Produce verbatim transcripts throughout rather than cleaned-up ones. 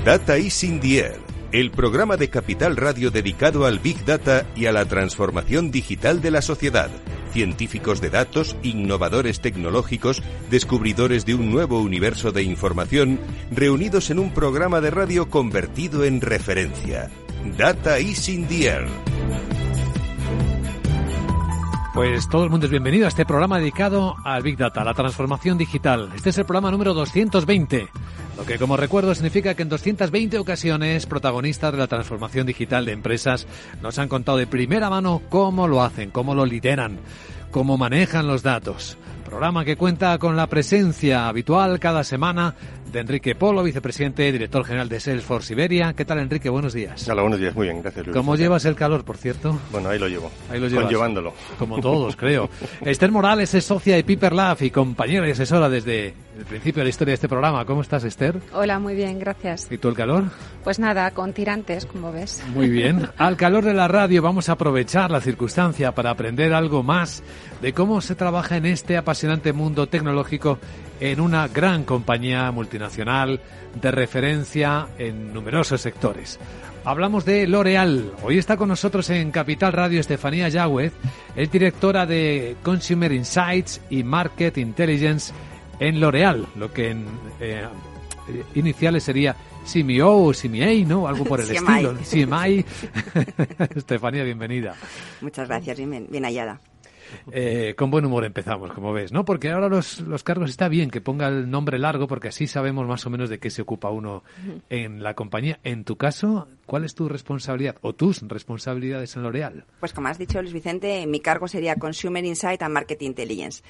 Data is in the air, el programa de Capital Radio dedicado al Big Data y a la transformación digital de la sociedad. Científicos de datos, innovadores tecnológicos, descubridores de un nuevo universo de información, reunidos en un programa de radio convertido en referencia. Data is in the air. Pues todo el mundo es bienvenido a este programa dedicado al Big Data, a la transformación digital. Este es el programa número doscientos veinte, lo que como recuerdo significa que en doscientas veinte ocasiones protagonistas de la transformación digital de empresas nos han contado de primera mano cómo lo hacen, cómo lo lideran, cómo manejan los datos. Programa que cuenta con la presencia habitual cada semana de Enrique Polo, vicepresidente, director general de Salesforce Iberia. ¿Qué tal, Enrique? Buenos días. Hola, buenos días. Muy bien, gracias, Luis. ¿Cómo llevas el calor, por cierto? Bueno, ahí lo llevo. Ahí lo llevas. Conllevándolo. Como todos, creo. Esther Morales es socia de Piper Lab y compañera y asesora desde el principio de la historia de este programa. ¿Cómo estás, Esther? Hola, muy bien, gracias. ¿Y tú el calor? Pues nada, con tirantes, como ves. Muy bien. Al calor de la radio vamos a aprovechar la circunstancia para aprender algo más de cómo se trabaja en este apasionante mundo tecnológico en una gran compañía multinacional de referencia en numerosos sectores. Hablamos de L'Oréal. Hoy está con nosotros en Capital Radio Estefanía Yáguez, es directora de Consumer Insights y Market Intelligence en L'Oréal, lo que en eh, iniciales sería C M O o C M A, ¿no? Algo por el C M I. estilo. C M I. Estefanía, bienvenida. Muchas gracias, bien, bien hallada. Eh, con buen humor empezamos, como ves, ¿no? Porque ahora los, los cargos está bien que ponga el nombre largo porque así sabemos más o menos de qué se ocupa uno en la compañía. En tu caso, ¿cuál es tu responsabilidad o tus responsabilidades en L'Oréal? Pues como has dicho, Luis Vicente, mi cargo sería Consumer Insight and Market Intelligence.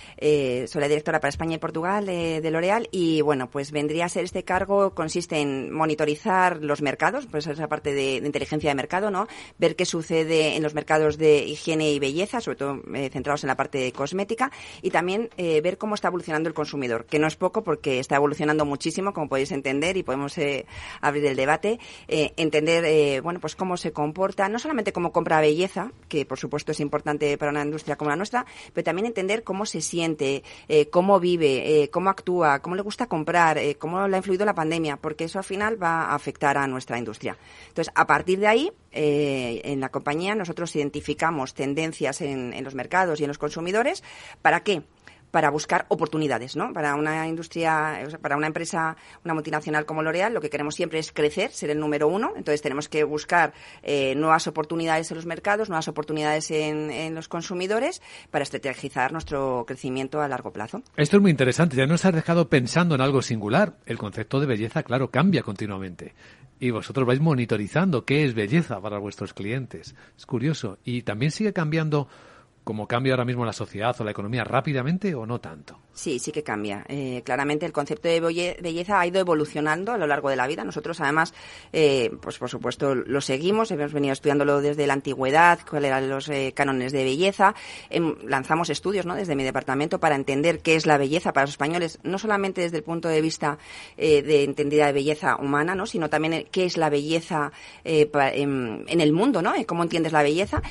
Eh, soy la directora para España y Portugal eh, de L'Oréal y, bueno, pues vendría a ser este cargo, consiste en monitorizar los mercados, pues esa parte de, de inteligencia de mercado, ¿no? Ver qué sucede en los mercados de higiene y belleza, sobre todo eh, centrados en la parte de cosmética, y también eh, ver cómo está evolucionando el consumidor, que no es poco porque está evolucionando muchísimo, como podéis entender, y podemos eh, abrir el debate, eh, entender, eh, bueno, pues cómo se comporta, no solamente cómo compra belleza, que por supuesto es importante para una industria como la nuestra, pero también entender cómo se siente, Eh, cómo vive, eh, cómo actúa, cómo le gusta comprar, eh, cómo le ha influido la pandemia, porque eso al final va a afectar a nuestra industria. Entonces, a partir de ahí, eh, en la compañía nosotros identificamos tendencias en, en los mercados y en los consumidores. ¿Para qué? Para buscar oportunidades, ¿no? Para una industria, para una empresa, una multinacional como L'Oréal, lo que queremos siempre es crecer, ser el número uno. Entonces tenemos que buscar eh, nuevas oportunidades en los mercados, nuevas oportunidades en, en los consumidores para estrategizar nuestro crecimiento a largo plazo. Esto es muy interesante. Ya nos has dejado pensando en algo singular. El concepto de belleza, claro, cambia continuamente. Y vosotros vais monitorizando qué es belleza para vuestros clientes. Es curioso. Y también sigue cambiando, como cambia ahora mismo la sociedad o la economía, rápidamente o no tanto. Sí, sí que cambia. Eh, claramente el concepto de belleza ha ido evolucionando a lo largo de la vida. Nosotros, además, eh, pues por supuesto lo seguimos. Hemos venido estudiándolo desde la antigüedad, cuáles eran los eh, cánones de belleza. Eh, lanzamos estudios, ¿no?, desde mi departamento para entender qué es la belleza para los españoles, no solamente desde el punto de vista eh, de entendida de belleza humana, ¿no?, sino también qué es la belleza eh, pa, en, en el mundo, ¿no?, cómo entiendes la belleza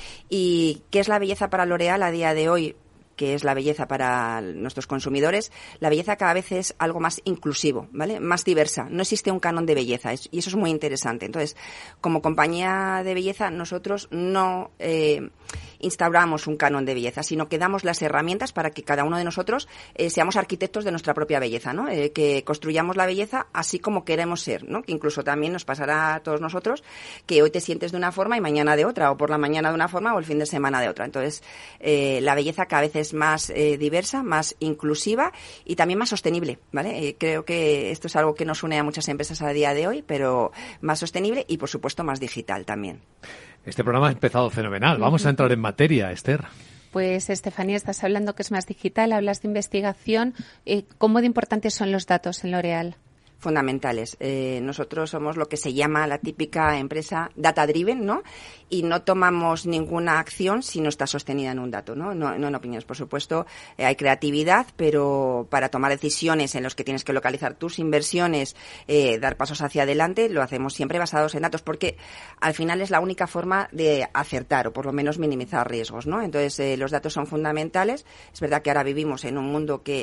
y qué es la belleza para L'Oréal a día de hoy, que es la belleza para nuestros consumidores. La belleza cada vez es algo más inclusivo, ¿vale? Más diversa. No existe un canon de belleza y eso es muy interesante. Entonces, como compañía de belleza, nosotros no eh, instauramos un canon de belleza, sino que damos las herramientas para que cada uno de nosotros eh, seamos arquitectos de nuestra propia belleza, ¿no? Eh, que construyamos la belleza así como queremos ser, ¿no? Que incluso también nos pasará a todos nosotros que hoy te sientes de una forma y mañana de otra, o por la mañana de una forma o el fin de semana de otra. Entonces, eh, la belleza cada vez es más eh, diversa, más inclusiva y también más sostenible, ¿vale? Eh, creo que esto es algo que nos une a muchas empresas a día de hoy, pero más sostenible y, por supuesto, más digital también. Este programa ha empezado fenomenal. Vamos a entrar en materia, Esther. Pues, Estefanía, estás hablando que es más digital, hablas de investigación. Eh, ¿Cómo de importantes son los datos en L'Oréal? Fundamentales. Eh, nosotros somos lo que se llama la típica empresa data driven, ¿no? Y no tomamos ninguna acción si no está sostenida en un dato, ¿no? No, no en opiniones, por supuesto. Eh, hay creatividad, pero para tomar decisiones en los que tienes que localizar tus inversiones, eh, dar pasos hacia adelante, lo hacemos siempre basados en datos, porque al final es la única forma de acertar o por lo menos minimizar riesgos, ¿no? Entonces, eh, los datos son fundamentales. Es verdad que ahora vivimos en un mundo que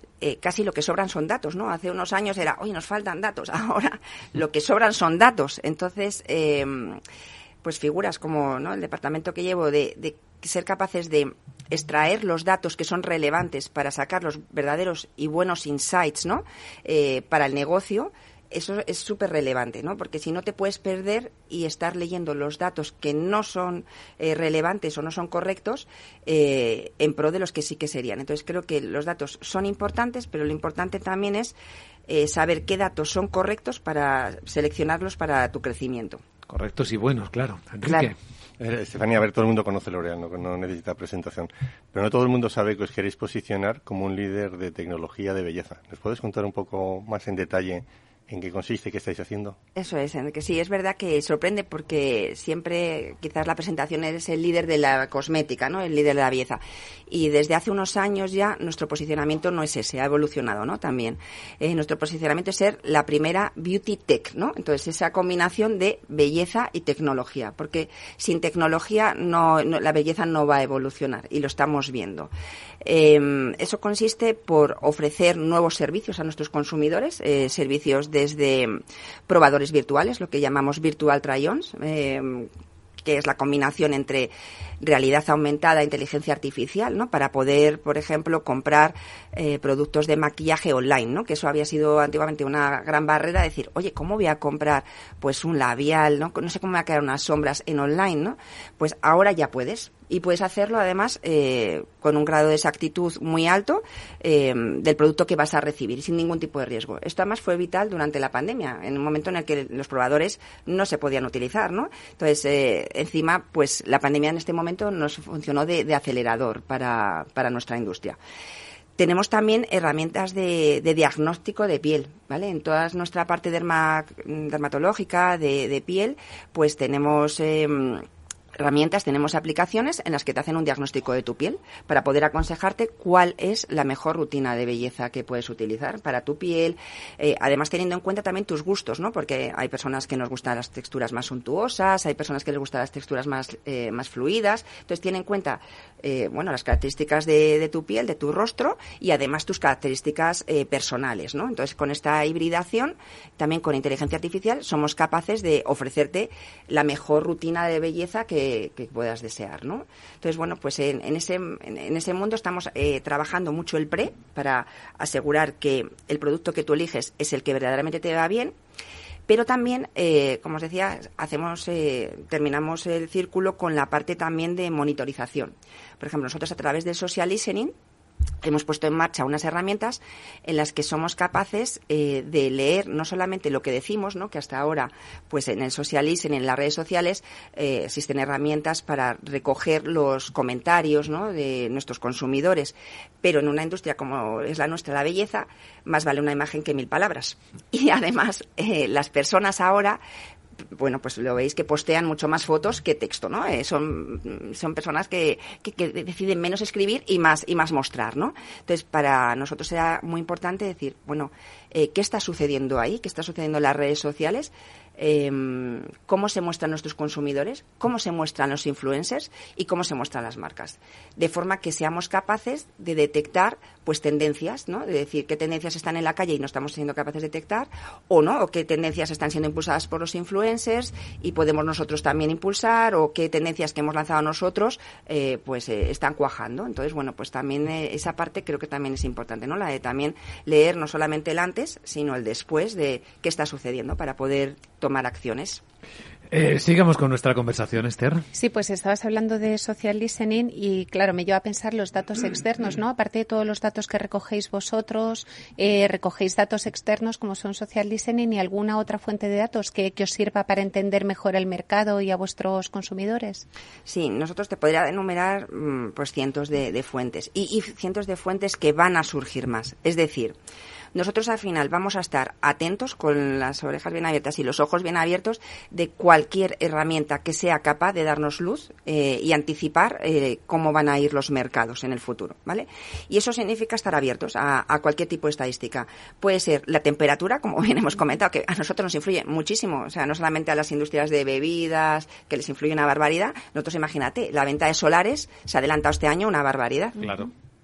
eh, casi lo que sobran son datos, ¿no? Hace unos años era, oye, nos faltan datos, ahora lo que sobran son datos. Entonces, eh, pues figuras como, ¿no?, el departamento que llevo de, de ser capaces de extraer los datos que son relevantes para sacar los verdaderos y buenos insights, ¿no?, eh, para el negocio. Eso es súper relevante, ¿no? Porque si no te puedes perder y estar leyendo los datos que no son eh, relevantes o no son correctos eh, en pro de los que sí que serían. Entonces creo que los datos son importantes, pero lo importante también es eh, saber qué datos son correctos para seleccionarlos para tu crecimiento. Correctos y buenos, claro. Enrique. Claro. Eh, Estefanía, a ver, todo el mundo conoce L'Oréal, no, no necesita presentación, pero no todo el mundo sabe que os queréis posicionar como un líder de tecnología de belleza. ¿Nos puedes contar un poco más en detalle en qué consiste, qué estáis haciendo? Eso es, que sí, es verdad que sorprende porque siempre quizás la presentación es el líder de la cosmética, ¿no?, el líder de la belleza. Y desde hace unos años ya nuestro posicionamiento no es ese, ha evolucionado, ¿no?, también. Eh, nuestro posicionamiento es ser la primera beauty tech, ¿no? Entonces, esa combinación de belleza y tecnología, porque sin tecnología no, no la belleza no va a evolucionar y lo estamos viendo. Eh, eso consiste por ofrecer nuevos servicios a nuestros consumidores, eh, servicios desde probadores virtuales, lo que llamamos virtual try-ons, eh, que es la combinación entre realidad aumentada e inteligencia artificial, ¿no?, para poder, por ejemplo, comprar eh, productos de maquillaje online, ¿no?, que eso había sido antiguamente una gran barrera, decir, oye, ¿cómo voy a comprar pues un labial, no, no sé cómo me va a quedar unas sombras en online, ¿no? Pues ahora ya puedes. Y puedes hacerlo, además, eh, con un grado de exactitud muy alto eh, del producto que vas a recibir, sin ningún tipo de riesgo. Esto, además, fue vital durante la pandemia, en un momento en el que los probadores no se podían utilizar, ¿no? Entonces, eh, encima, pues la pandemia en este momento nos funcionó de, de acelerador para, para nuestra industria. Tenemos también herramientas de, de diagnóstico de piel, ¿vale? En toda nuestra parte derma, dermatológica de, de piel, pues tenemos Eh, herramientas, tenemos aplicaciones en las que te hacen un diagnóstico de tu piel para poder aconsejarte cuál es la mejor rutina de belleza que puedes utilizar para tu piel, eh, además teniendo en cuenta también tus gustos, ¿no? Porque hay personas que nos gustan las texturas más suntuosas, hay personas que les gustan las texturas más eh, más fluidas, entonces tiene en cuenta eh, bueno, las características de, de tu piel, de tu rostro y además tus características eh, personales, ¿no? Entonces, con esta hibridación, también con inteligencia artificial, somos capaces de ofrecerte la mejor rutina de belleza que que puedas desear, ¿no? Entonces, bueno, pues en, en ese en, en ese mundo estamos eh, trabajando mucho el pre para asegurar que el producto que tú eliges es el que verdaderamente te va bien, pero también, eh, como os decía, hacemos eh, terminamos el círculo con la parte también de monitorización. Por ejemplo, nosotros a través del social listening hemos puesto en marcha unas herramientas en las que somos capaces eh, de leer no solamente lo que decimos, ¿no?, que hasta ahora, pues en el social listening, en las redes sociales, eh, existen herramientas para recoger los comentarios, ¿no?, de nuestros consumidores, pero en una industria como es la nuestra, la belleza, más vale una imagen que mil palabras. Y además, eh, las personas ahora, bueno, pues lo veis que postean mucho más fotos que texto, ¿no? Eh, son, son personas que, que, que deciden menos escribir y más, y más mostrar, ¿no? Entonces, para nosotros era muy importante decir, bueno, eh, ¿qué está sucediendo ahí? ¿Qué está sucediendo en las redes sociales? Eh, cómo se muestran nuestros consumidores, cómo se muestran los influencers y cómo se muestran las marcas, de forma que seamos capaces de detectar pues tendencias, ¿no?, de decir qué tendencias están en la calle y no estamos siendo capaces de detectar, o no, o qué tendencias están siendo impulsadas por los influencers y podemos nosotros también impulsar, o qué tendencias que hemos lanzado nosotros eh, pues eh, están cuajando. Entonces, bueno, pues también eh, esa parte creo que también es importante, ¿no?, la de también leer no solamente el antes, sino el después de qué está sucediendo para poder tomar acciones. Eh, sigamos con nuestra conversación, Esther. Sí, pues estabas hablando de social listening y, claro, me lleva a pensar los datos externos, ¿no? Aparte de todos los datos que recogéis vosotros, eh, recogéis datos externos como son social listening y alguna otra fuente de datos que, que os sirva para entender mejor el mercado y a vuestros consumidores. Sí, nosotros te podría enumerar pues cientos de, de fuentes y, y cientos de fuentes que van a surgir más. Es decir, nosotros al final vamos a estar atentos con las orejas bien abiertas y los ojos bien abiertos de cualquier herramienta que sea capaz de darnos luz eh, y anticipar eh, cómo van a ir los mercados en el futuro, ¿vale? Y eso significa estar abiertos a, a cualquier tipo de estadística. Puede ser la temperatura, como bien hemos comentado, que a nosotros nos influye muchísimo, o sea, no solamente a las industrias de bebidas, que les influye una barbaridad. Nosotros, imagínate, la venta de solares se ha adelantado este año una barbaridad. Claro.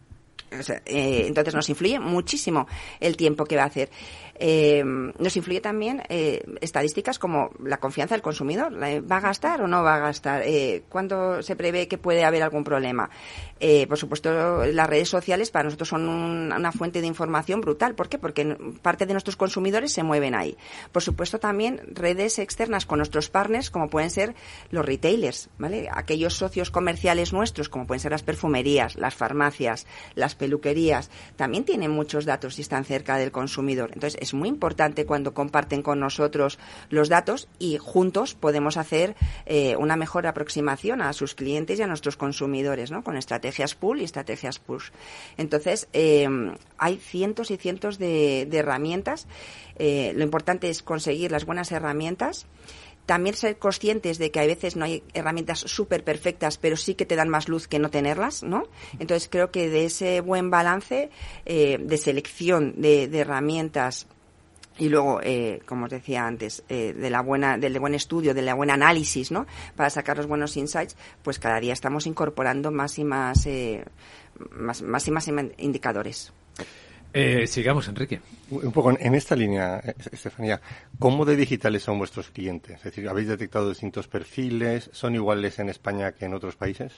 O sea, eh, entonces nos influye muchísimo el tiempo que va a hacer. Eh, nos influye también eh, estadísticas como la confianza del consumidor. ¿Va a gastar o no va a gastar? Eh, ¿Cuándo se prevé que puede haber algún problema? Eh, por supuesto, las redes sociales para nosotros son un, una fuente de información brutal. ¿Por qué? Porque parte de nuestros consumidores se mueven ahí. Por supuesto, también redes externas con nuestros partners, como pueden ser los retailers, ¿vale? Aquellos socios comerciales nuestros, como pueden ser las perfumerías, las farmacias, las peluquerías, también tienen muchos datos y están cerca del consumidor. Entonces, es muy importante cuando comparten con nosotros los datos y juntos podemos hacer eh, una mejor aproximación a sus clientes y a nuestros consumidores, ¿no? Con estrategias pull y estrategias push. Entonces, eh, hay cientos y cientos de, de herramientas. Eh, lo importante es conseguir las buenas herramientas. También ser conscientes de que a veces no hay herramientas súper perfectas, pero sí que te dan más luz que no tenerlas, ¿no? Entonces, creo que de ese buen balance eh, de selección de, de herramientas y luego, eh, como os decía antes, eh, de la buena, del buen estudio, del buen análisis, ¿no? Para sacar los buenos insights, pues cada día estamos incorporando más y más, eh, más, más y más indicadores. Eh, sigamos, Enrique. Un poco en esta línea, Estefanía, ¿cómo de digitales son vuestros clientes? Es decir, ¿habéis detectado distintos perfiles? ¿Son iguales en España que en otros países?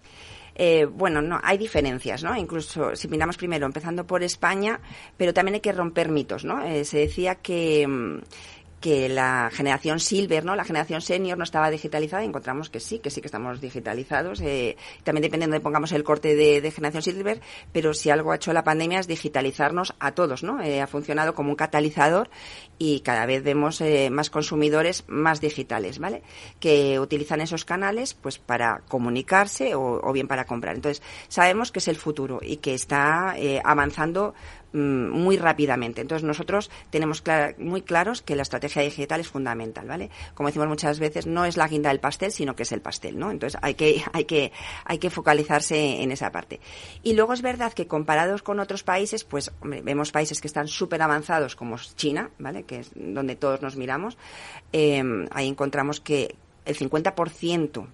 Eh, bueno, no, hay diferencias, ¿no? Incluso si miramos primero, empezando por España, pero también hay que romper mitos, ¿no? Eh, se decía que que la generación silver, ¿no? La generación senior no estaba digitalizada y encontramos que sí, que sí que estamos digitalizados. Eh, también dependiendo de pongamos el corte de, de generación silver, pero si algo ha hecho la pandemia es digitalizarnos a todos, ¿no? Eh, ha funcionado como un catalizador y cada vez vemos eh, más consumidores más digitales, ¿vale? Que utilizan esos canales pues para comunicarse o, o bien para comprar. Entonces, sabemos que es el futuro y que está eh, avanzando muy rápidamente. Entonces, nosotros tenemos clar- muy claros que la estrategia digital es fundamental, ¿vale? Como decimos muchas veces, no es la guinda del pastel, sino que es el pastel, ¿no? Entonces, hay que hay que hay que focalizarse en esa parte. Y luego es verdad que comparados con otros países, pues, hombre, vemos países que están súper avanzados, como China, ¿vale? Que es donde todos nos miramos. Eh, ahí encontramos que el cincuenta por ciento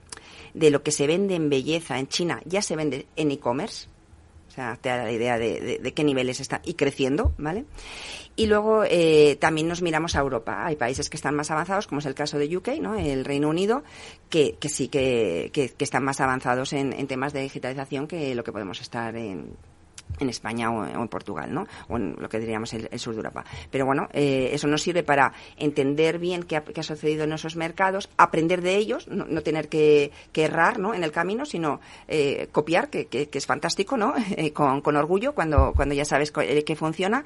de lo que se vende en belleza en China ya se vende en e-commerce. O sea, te da la idea de, de, de qué niveles está y creciendo, ¿vale? Y luego eh, también nos miramos a Europa. Hay países que están más avanzados, como es el caso de U K, ¿no? El Reino Unido, que, que sí que, que, que están más avanzados en, en temas de digitalización que lo que podemos estar en en España o en Portugal, ¿no? O en lo que diríamos el, el sur de Europa. Pero bueno, eh, eso nos sirve para entender bien qué ha, qué ha sucedido en esos mercados, aprender de ellos, no, no tener que, que errar, ¿no? En el camino, sino eh, copiar, que, que, que es fantástico, ¿no? Eh, con, con orgullo cuando, cuando ya sabes que funciona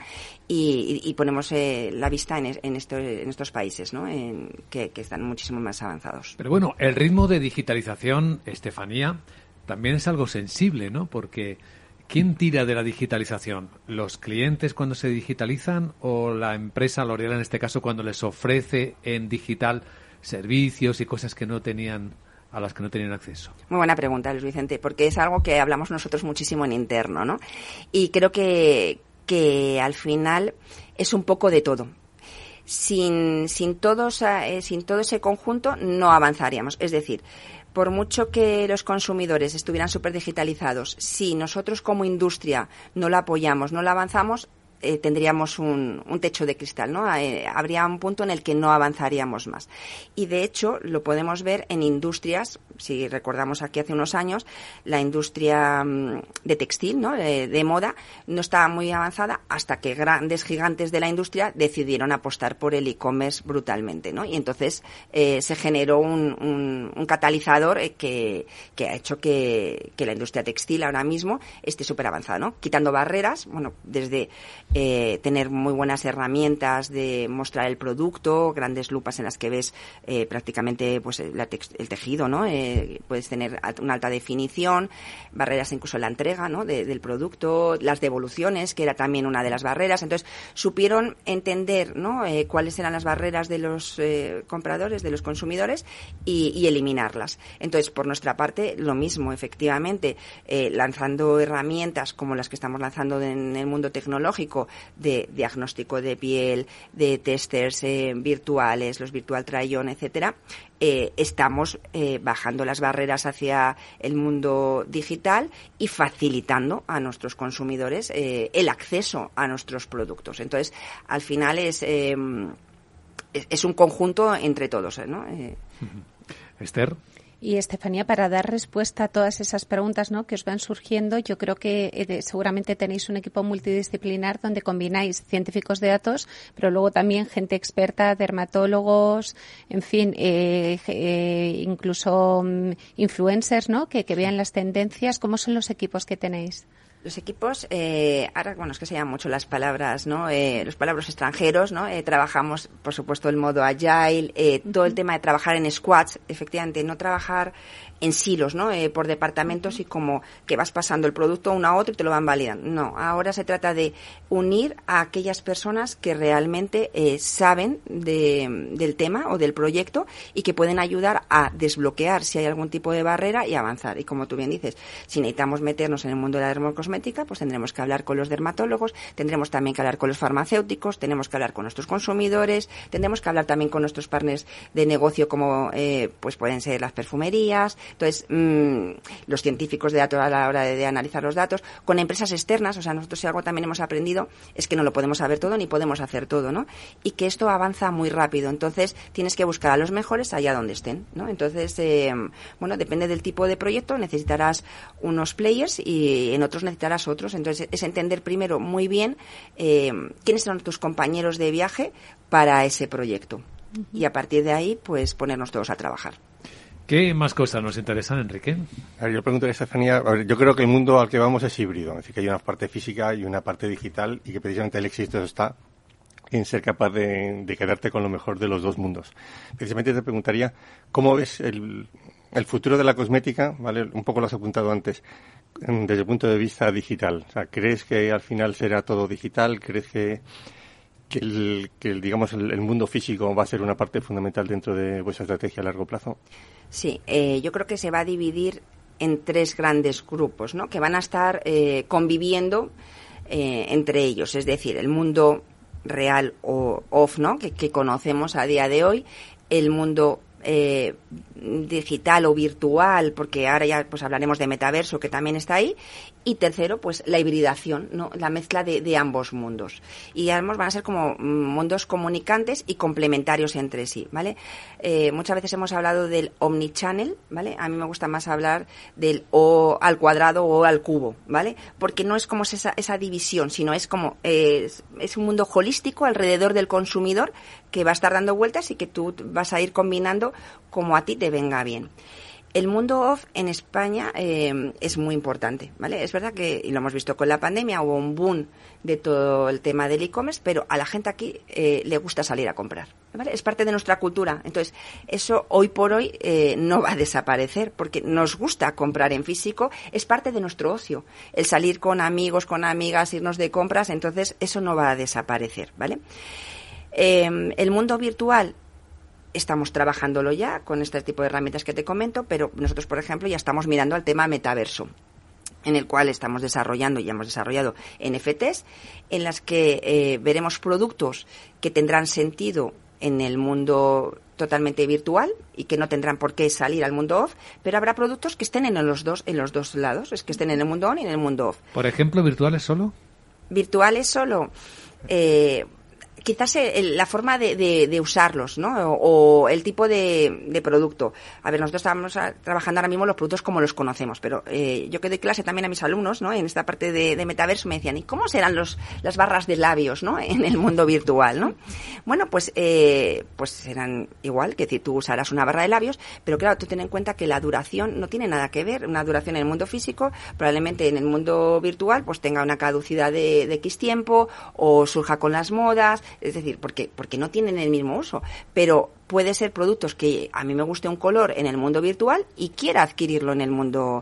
y, y, y ponemos eh, la vista en, en, esto, en estos países, ¿no? En, que, que están muchísimo más avanzados. Pero bueno, el ritmo de digitalización, Estefanía, también es algo sensible, ¿no? Porque ¿quién tira de la digitalización? ¿Los clientes cuando se digitalizan o la empresa L'Oréal en este caso cuando les ofrece en digital servicios y cosas que no tenían a las que no tenían acceso? Muy buena pregunta, Luis Vicente, porque es algo que hablamos nosotros muchísimo en interno, ¿no? Y creo que que al final es un poco de todo. Sin sin todos eh, sin todo ese conjunto no avanzaríamos, es decir, por mucho que los consumidores estuvieran súper digitalizados, si nosotros como industria no la apoyamos, no la avanzamos, eh, tendríamos un, un techo de cristal, ¿no? Eh, habría un punto en el que no avanzaríamos más. Y de hecho lo podemos ver en industrias, si recordamos aquí hace unos años, la industria um, de textil, ¿no? De, de moda, no estaba muy avanzada hasta que grandes gigantes de la industria decidieron apostar por el e-commerce brutalmente, ¿no? Y entonces eh, se generó un, un, un catalizador eh, que, que ha hecho que, que la industria textil ahora mismo esté súper avanzada, ¿no? Quitando barreras, bueno, desde eh, tener muy buenas herramientas de mostrar el producto, grandes lupas en las que ves eh, prácticamente pues la tex- el tejido, ¿no? Eh, puedes tener una alta definición, barreras incluso en la entrega, ¿no? de, del producto, las devoluciones, que era también una de las barreras. Entonces, supieron entender, ¿no? eh, cuáles eran las barreras de los eh, compradores, de los consumidores y, y eliminarlas. Entonces, por nuestra parte, lo mismo, efectivamente, eh, lanzando herramientas como las que estamos lanzando en el mundo tecnológico, tecnológico de diagnóstico de piel, de testers eh, virtuales, los virtual try-on, etcétera, eh, estamos eh, bajando las barreras hacia el mundo digital y facilitando a nuestros consumidores eh, el acceso a nuestros productos. Entonces, al final es eh, es, es un conjunto entre todos, ¿no? Eh, Esther. Y Estefanía, para dar respuesta a todas esas preguntas, ¿no?, que os van surgiendo, yo creo que eh, seguramente tenéis un equipo multidisciplinar donde combináis científicos de datos, pero luego también gente experta, dermatólogos, en fin, eh, eh, incluso um, influencers, ¿no?, que, que vean las tendencias. ¿Cómo son los equipos que tenéis? Los equipos, eh, ahora, bueno, es que se llaman mucho las palabras, ¿no? Eh, los palabras extranjeros, ¿no? Eh, trabajamos, por supuesto, el modo agile, eh, todo el tema de trabajar en squads, efectivamente, no trabajar en silos, ¿no? Eh, por departamentos y como que vas pasando el producto uno a otro y te lo van validando. No, ahora se trata de unir a aquellas personas que realmente eh, saben de, del tema o del proyecto y que pueden ayudar a desbloquear si hay algún tipo de barrera y avanzar. Y como tú bien dices, si necesitamos meternos en el mundo de la dermocosmética, pues tendremos que hablar con los dermatólogos, tendremos también que hablar con los farmacéuticos, tenemos que hablar con nuestros consumidores, tendremos que hablar también con nuestros partners de negocio como eh, pues pueden ser las perfumerías. Entonces, mmm, los científicos de datos a la hora de, de analizar los datos, con empresas externas, o sea, nosotros si algo también hemos aprendido es que no lo podemos saber todo ni podemos hacer todo, ¿no? Y que esto avanza muy rápido, entonces tienes que buscar a los mejores allá donde estén, ¿no? Entonces, eh, bueno, depende del tipo de proyecto, necesitarás unos players y en otros necesitarás otros, entonces es entender primero muy bien eh, quiénes son tus compañeros de viaje para ese proyecto uh-huh. y a partir de ahí, pues ponernos todos a trabajar. ¿Qué más cosas nos interesan, Enrique? A ver, yo pregunto a Estefanía, a ver, yo creo que el mundo al que vamos es híbrido, es decir, que hay una parte física y una parte digital y que precisamente el éxito está en ser capaz de, de quedarte con lo mejor de los dos mundos. Precisamente te preguntaría, ¿cómo ves el, el futuro de la cosmética? ¿Vale? Un poco lo has apuntado antes, desde el punto de vista digital. O sea, ¿crees que al final será todo digital? ¿Crees que que el, que el, digamos el, el mundo físico va a ser una parte fundamental dentro de vuestra estrategia a largo plazo? Sí, eh, yo creo que se va a dividir en tres grandes grupos, ¿no?, que van a estar eh, conviviendo eh, entre ellos, es decir, el mundo real o off, ¿no?, que, que conocemos a día de hoy, el mundo eh, digital o virtual, porque ahora ya pues hablaremos de metaverso, que también está ahí, y tercero, pues la hibridación, ¿no?, la mezcla de, de ambos mundos. Y además van a ser como mundos comunicantes y complementarios entre sí, ¿vale? Eh, muchas veces hemos hablado del omnichannel, ¿vale? A mí me gusta más hablar del o al cuadrado o al cubo, ¿vale? Porque no es como esa, esa división, sino es como eh, es, es un mundo holístico alrededor del consumidor que va a estar dando vueltas y que tú vas a ir combinando como a ti te venga bien. El mundo off en España eh, es muy importante, ¿vale? Es verdad que, y lo hemos visto con la pandemia, hubo un boom de todo el tema del e-commerce, pero a la gente aquí eh, le gusta salir a comprar, ¿vale? Es parte de nuestra cultura. Entonces, eso hoy por hoy eh, no va a desaparecer, porque nos gusta comprar en físico, es parte de nuestro ocio. El salir con amigos, con amigas, irnos de compras, entonces eso no va a desaparecer, ¿vale? Eh, el mundo virtual, estamos trabajándolo ya con este tipo de herramientas que te comento, pero nosotros, por ejemplo, ya estamos mirando al tema metaverso, en el cual estamos desarrollando, y hemos desarrollado N F Ts, en las que eh, veremos productos que tendrán sentido en el mundo totalmente virtual y que no tendrán por qué salir al mundo off, pero habrá productos que estén en los dos, en los dos lados, es que estén en el mundo on y en el mundo off. Por ejemplo, ¿virtuales solo? Virtuales solo. Eh, Quizás el, la forma de, de, de usarlos, ¿no? O, o el tipo de, de producto. A ver, nosotros estamos a, trabajando ahora mismo los productos como los conocemos, pero eh, yo que doy clase también a mis alumnos, ¿no?, en esta parte de, de metaverso, me decían, ¿y cómo serán los las barras de labios, ¿no?, en el mundo virtual, ¿no? Bueno, pues eh, pues serán igual, que decir, tú usarás una barra de labios, pero claro, tú ten en cuenta que la duración no tiene nada que ver. Una duración en el mundo físico, probablemente en el mundo virtual, pues tenga una caducidad de, de X tiempo, o surja con las modas. Es decir, porque porque no tienen el mismo uso, pero puede ser productos que a mí me guste un color en el mundo virtual y quiera adquirirlo en el mundo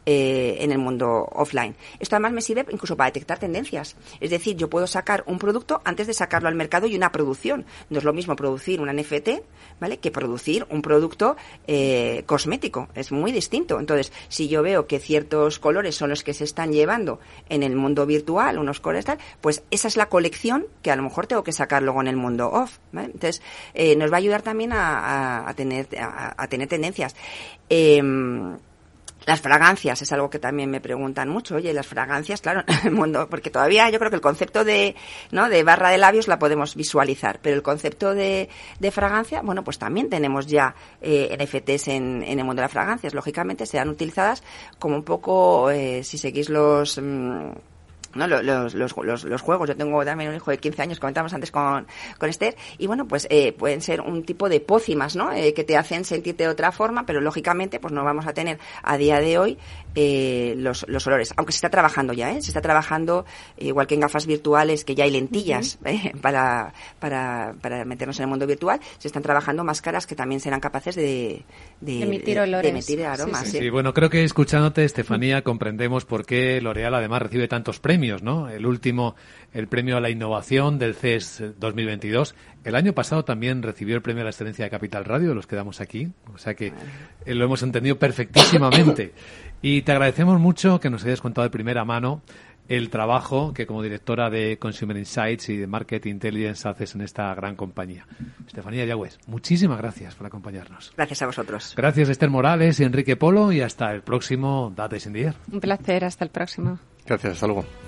eh, en el mundo offline. Esto además me sirve incluso para detectar tendencias. Es decir, yo puedo sacar un producto antes de sacarlo al mercado y una producción. No es lo mismo producir un N F T, ¿vale?, que producir un producto eh, cosmético. Es muy distinto. Entonces, si yo veo que ciertos colores son los que se están llevando en el mundo virtual, unos colores tal, pues esa es la colección que a lo mejor tengo que sacar luego en el mundo off, ¿vale? Entonces, eh, nos va a ayudar también a, a, a tener a, a tener tendencias. Eh, Las fragancias es algo que también me preguntan mucho. Oye, las fragancias, claro, en el mundo, porque todavía yo creo que el concepto de, ¿no?, de barra de labios la podemos visualizar, pero el concepto de, de fragancia, bueno, pues también tenemos ya eh, N F Ts en, en el mundo de las fragancias. Lógicamente serán utilizadas como un poco, eh, si seguís los... Mmm, ¿no? Los, los, los, los juegos. Yo tengo también un hijo de quince años, comentamos antes con, con Esther, y bueno, pues eh, pueden ser un tipo de pócimas, ¿no?, eh, que te hacen sentirte de otra forma, pero lógicamente pues no vamos a tener a día de hoy eh, los, los olores, aunque se está trabajando ya, ¿eh? Se está trabajando, eh, igual que en gafas virtuales, que ya hay lentillas uh-huh. eh, para, para, para meternos en el mundo virtual, se están trabajando máscaras que también serán capaces de, de, emitir de, olores, de emitir aromas. Sí, Sí, sí. sí, bueno, creo que escuchándote, Estefanía, comprendemos por qué L'Oréal además recibe tantos premios, ¿no? El último, el premio a la innovación del C E S dos mil veintidós. El año pasado también recibió el premio a la excelencia de Capital Radio, los quedamos aquí. O sea que eh, lo hemos entendido perfectísimamente. Y te agradecemos mucho que nos hayas contado de primera mano el trabajo que como directora de Consumer Insights y de Market Intelligence haces en esta gran compañía. Estefanía Yagües, muchísimas gracias por acompañarnos. Gracias a vosotros. Gracias Esther Morales y Enrique Polo, y hasta el próximo Data is in the Air. Un placer, hasta el próximo. Gracias, hasta luego.